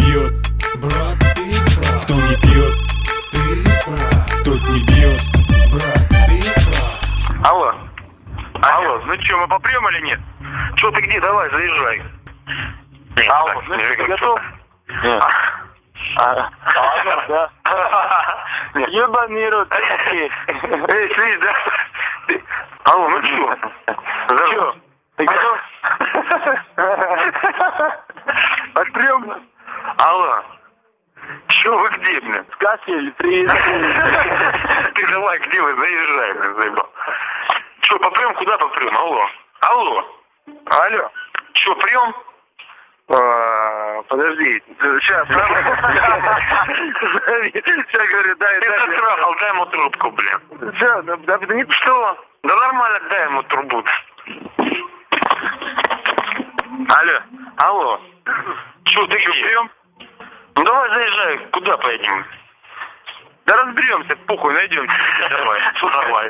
бьет, брат, ты прав. Кто не пьет, ты прав. Тот не бьет, брат, ты прав. Алло. Алло, ну что, мы попрем или нет? Что ты где? Давай, заезжай. Алло, ну что, ты готов? Нет. Да. Ебаный рот. Эй, слышь, да? Алло, ну что? Чё? Ты готов? Попрем? Алло. Чё вы где, блин? Кассель, приезжай. Ты давай, где вы? Заезжай, блин, заебал. Чё, попрем? Куда попрем? Алло. Алло. Алло. Чё, прем? Подожди, сейчас. Сейчас говорю, дай. Ты затрахал, дай ему трубку, блин. Что? Да не что? Да нормально, дай ему трубу. Алло. Алло. Чё, ты прем? Ну давай заезжай, куда поедем? Да разберемся, похуй, найдем. Давай, давай.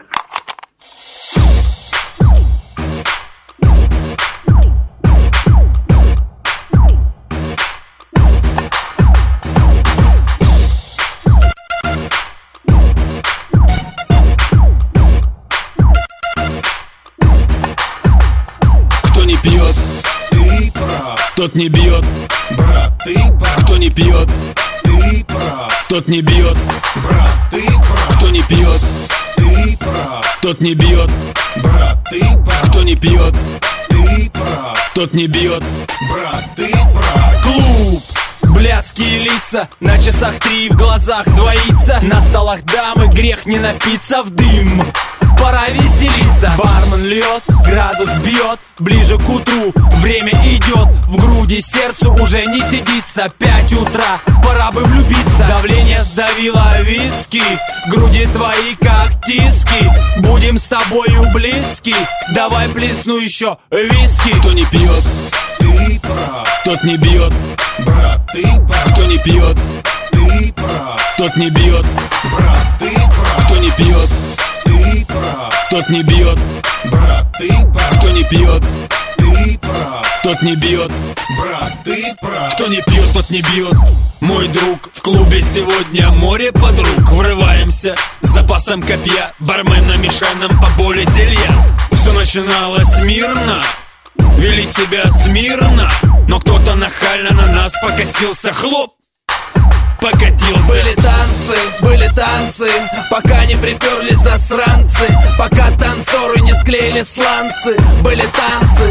Кто не пьет, ты прав. Тот не бьет, брат, ты прав. Кто не пьет, ты прав. Тот не бьет, брат, ты прав. Кто не пьет, ты прав. Тот не бьет, брат, ты прав. Кто не пьет, ты прав. Тот не бьет, брат, ты прав. Клуб. Блядские лица, на часах 3, в глазах двоится. На столах дамы, грех не напиться в дым. Пора веселиться. Бармен льет, градус бьет. Ближе к утру, время идет. В груди сердцу уже не сидится. 5 утра, пора бы влюбиться. Давление сдавило виски. Груди твои как тиски. Будем с тобою близки. Давай плесну еще виски. Кто не пьет, ты прав. Тот не бьет, брат, ты прав. Кто не пьет, ты прав. Тот не бьет, брат, ты прав. Кто не пьет, ты прав. Тот не бьет, брат, ты прав. Кто не пьет, ты прав. Тот не бьет, брат, ты прав. Кто не пьет, тот не бьет. Мой друг, в клубе сегодня море подруг. Врываемся с запасом копья. Бармен, намешай нам поболее зелья. Все начиналось мирно, вели себя смирно, но кто-то нахально на нас покосился. Хлоп, покатился. Были танцы, пока не приперлись засранцы. Пока танцоры не склеили сланцы. Были танцы,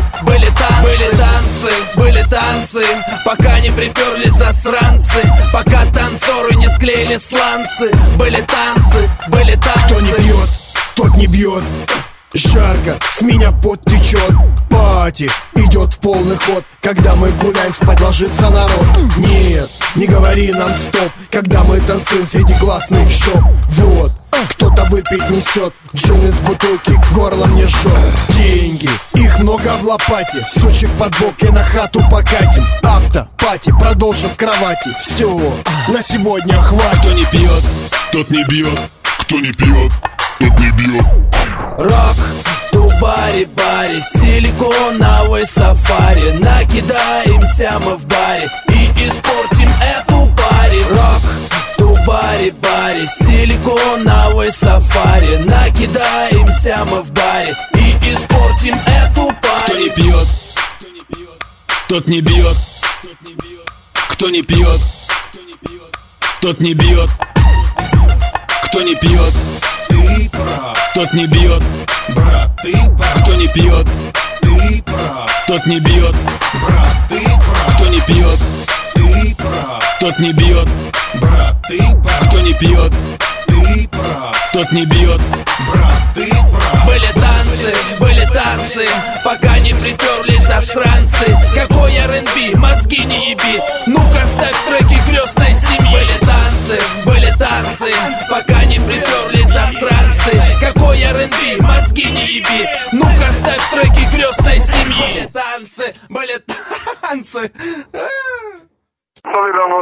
пока не приперлись засранцы. Пока танцоры не склеили сланцы. Были танцы. Кто не пьет, тот не бьет. Жарко, с меня пот течет. Пати идет в полный ход. Когда мы гуляем, спать ложится народ. Нет, не говори нам стоп. Когда мы танцуем среди классных шоп. Вот, кто-то выпить несет. Джин из бутылки, горло мне жжет. Деньги, их много в лопате. Сучек под бок и на хату покатим. Авто, пати, продолжим в кровати. Все, на сегодня хватит. Кто не пьет, тот не бьет. Кто не пьет, тот не бьет. Рок, тубари, бари, силиконовый сафари. Накидаемся мы в баре и испортим эту пари. Рок, тубари, бари, силиконовый сафари. Накидаемся мы в баре и испортим эту пари. Кто не пьет, тот не бьет. Кто не пьет, тот не бьет. Кто не пьет, ты прав. Тот не бьет, брат, ты прав. Кто не пьет, ты прав. Тот не бьет, брат, ты прав. Кто не пьет, ты прав. Тот не бьет, брат, ты прав. Кто не пьет, ты прав. Тот не бьет, брат, ты прав. Были танцы, пока не приперлись засранцы. Какой R&B, мозги не еби. Ну-ка ставь треки крестной семьи. Были танцы, пока не приперлись засранцы. Какой R&B, мозги не еби. Ну-ка ставь треки крестной семьи. Были танцы. Повидал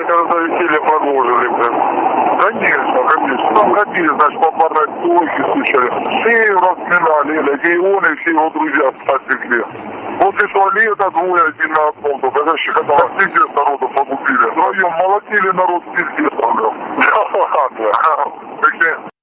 когда веселье продолжили, блин. Конечно, конечно. Там ходили, значит, по парной площади стучали. Все его распинали, и он, и все его друзья спасли. После туалета двое, один на одном. Только вообще, когда пиздец народу погубили. Вдвоем молотили народ, пиздец, блин. Да ладно.